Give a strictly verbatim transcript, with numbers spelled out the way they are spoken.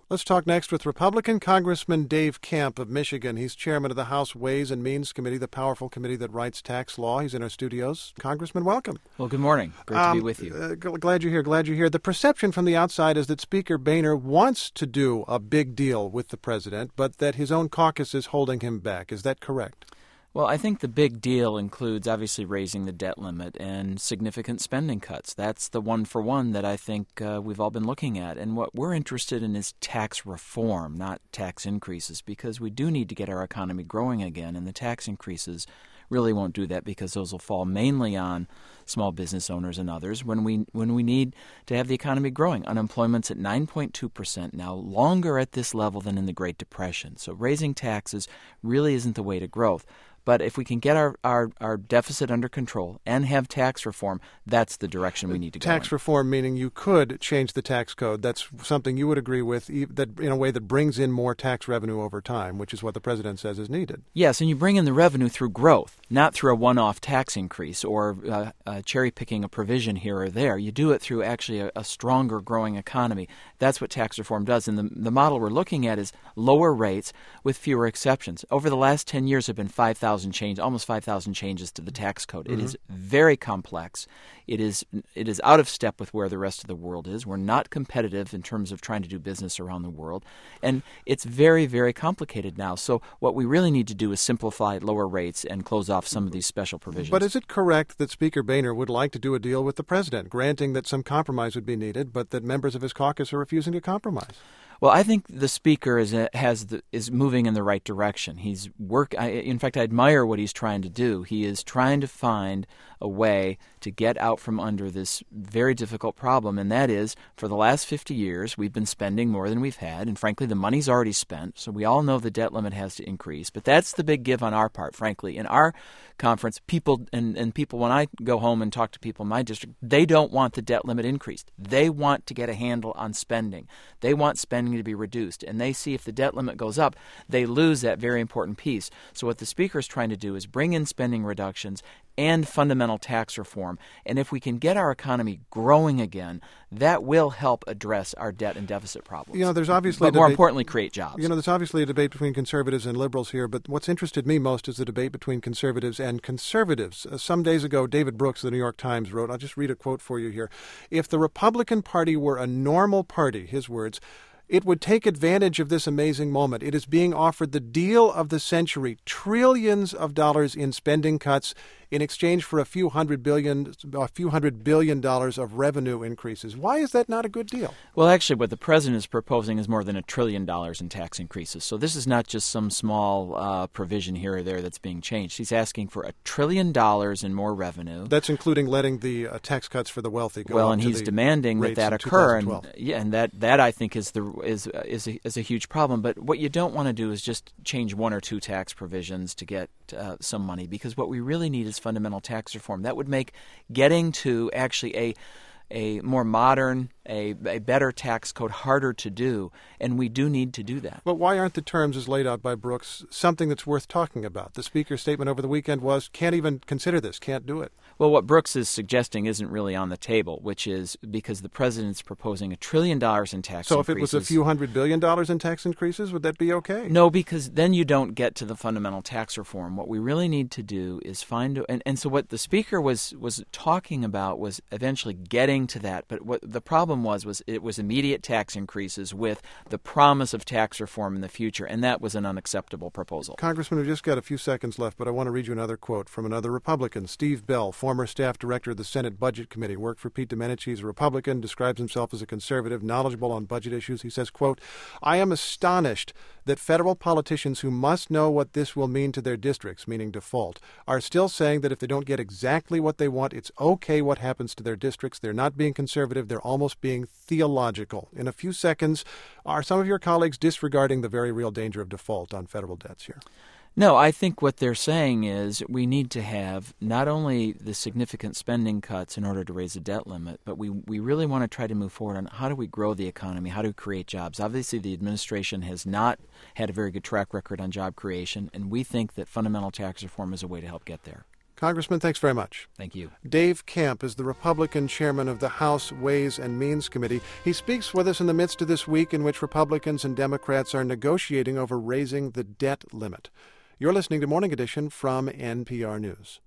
Let's talk next with Republican Congressman Dave Camp of Michigan. He's chairman of the House Ways and Means Committee, the powerful committee that writes tax law. He's in our studios. Congressman, welcome. Well, good morning. Great um, to be with you. Uh, glad you're here. Glad you're here. The perception from the outside is that Speaker Boehner wants to do a big deal with the president, but that his own caucus is holding him back. Is that correct? Well, I think the big deal includes obviously raising the debt limit and significant spending cuts. That's the one for one that I think uh, we've all been looking at. And what we're interested in is tax reform, not tax increases, because we do need to get our economy growing again. And the tax increases really won't do that because those will fall mainly on small business owners and others when we when we need to have the economy growing. Unemployment's at nine point two percent now, longer at this level than in the Great Depression. So raising taxes really isn't the way to growth. But if we can get our, our, our deficit under control and have tax reform, that's the direction we need to go Tax in. reform meaning you could change the tax code. That's something you would agree with, that in a way that brings in more tax revenue over time, which is what the president says is needed. Yes, and you bring in the revenue through growth, not through a one-off tax increase or uh, uh, cherry-picking a provision here or there. You do it through actually a, a stronger growing economy. That's what tax reform does. And the, the model we're looking at is lower rates with fewer exceptions. Over the last ten years have been five thousand change, almost five thousand changes to the tax code. Mm-hmm. It is very complex. It is it is out of step with where the rest of the world is. We're not competitive in terms of trying to do business around the world. And it's very, very complicated now. So what we really need to do is simplify, lower rates, and close off some of these special provisions. But is it correct that Speaker Boehner would like to do a deal with the president, granting that some compromise would be needed, but that members of his caucus are refusing to compromise? Well, I think the speaker is has the, is moving in the right direction. He's work. I, in fact, I admire what he's trying to do. He is trying to find a way to get out from under this very difficult problem, and that is, for the last fifty years, we've been spending more than we've had, and frankly, the money's already spent, so we all know the debt limit has to increase. But that's the big give on our part, frankly. In our conference, people and, and people, when I go home and talk to people in my district, they don't want the debt limit increased. They want to get a handle on spending. They want spending to be reduced, and they see if the debt limit goes up, they lose that very important piece. So what the speaker is trying to do is bring in spending reductions and fundamental tax reform. And if we can get our economy growing again, that will help address our debt and deficit problems. You know, there's obviously but more debate, importantly, create jobs. You know, there's obviously a debate between conservatives and liberals here, but what's interested me most is the debate between conservatives and conservatives. Uh, some days ago, David Brooks of the New York Times wrote, I'll just read a quote for you here, "If the Republican Party were a normal party," his words, "it would take advantage of this amazing moment. It is being offered the deal of the century, trillions of dollars in spending cuts in exchange for a few hundred billion, a few hundred billion dollars of revenue increases." Why is that not a good deal? Well, actually, what the president is proposing is more than a trillion dollars in tax increases. So this is not just some small uh, provision here or there that's being changed. He's asking for a trillion dollars in more revenue. That's including letting the uh, tax cuts for the wealthy go well, up and to he's the demanding that that in occur, and twenty twelve. yeah, and that that I think is the is is a, is a huge problem. But what you don't want to do is just change one or two tax provisions to get uh, some money, because what we really need is fundamental tax reform. That would make getting to actually a a more modern, a, a better tax code harder to do, and we do need to do that. But why aren't the terms as laid out by Brooks something that's worth talking about? The speaker's statement over the weekend was, can't even consider this, can't do it. Well, what Brooks is suggesting isn't really on the table, which is because the president's proposing a trillion dollars in tax so increases. So if it was a few hundred billion dollars in tax increases, would that be okay? No, because then you don't get to the fundamental tax reform. What we really need to do is find – and, and so what the speaker was, was talking about was eventually getting to that. But what the problem was, was it was immediate tax increases with the promise of tax reform in the future, and that was an unacceptable proposal. Congressman, we've just got a few seconds left, but I want to read you another quote from another Republican, Steve Bell, former staff director of the Senate Budget Committee, worked for Pete Domenici. He's a Republican, describes himself as a conservative, knowledgeable on budget issues. He says, quote, "I am astonished that federal politicians who must know what this will mean to their districts," meaning default, "are still saying that if they don't get exactly what they want, it's okay what happens to their districts. They're not being conservative. They're almost being theological." In a few seconds, are some of your colleagues disregarding the very real danger of default on federal debts here? No, I think what they're saying is we need to have not only the significant spending cuts in order to raise the debt limit, but we, we really want to try to move forward on how do we grow the economy, how do we create jobs. Obviously, the administration has not had a very good track record on job creation, and we think that fundamental tax reform is a way to help get there. Congressman, thanks very much. Thank you. Dave Camp is the Republican chairman of the House Ways and Means Committee. He speaks with us in the midst of this week in which Republicans and Democrats are negotiating over raising the debt limit. You're listening to Morning Edition from N P R News.